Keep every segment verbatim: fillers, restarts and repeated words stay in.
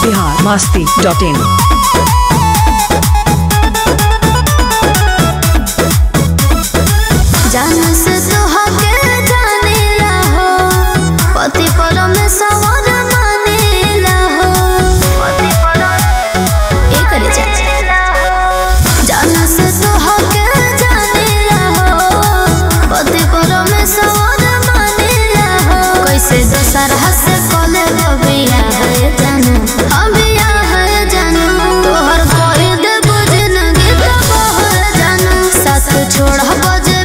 Bihar Masti dot in. जान से तोहके जानेला हो, पति परमेश्वर मानेला हो, पति परमेश्वर एक करे जा। जान से तोहके जानेला हो, पति परमेश्वर मानेला हो। कैसे दोसरा से कले बिया है जानू, हम बिया है जानू। तोहर कोई दे बुझन गीत बह जानू, साथ छोड़ बजे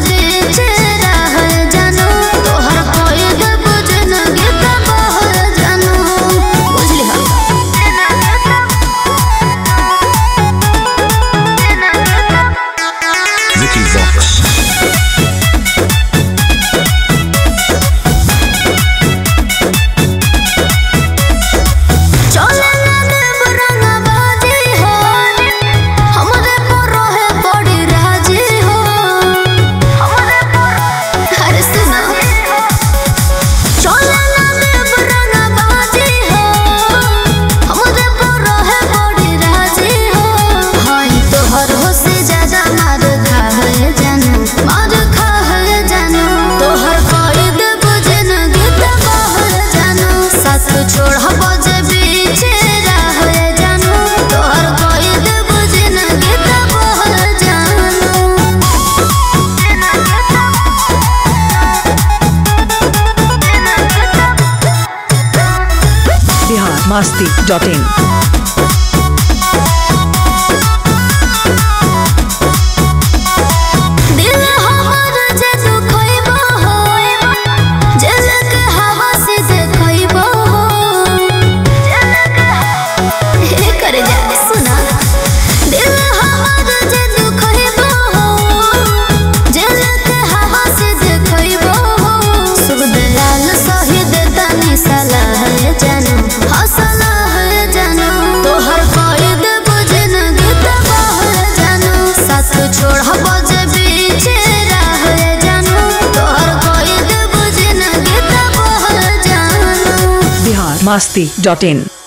मस्ती dot in. Masti dot in.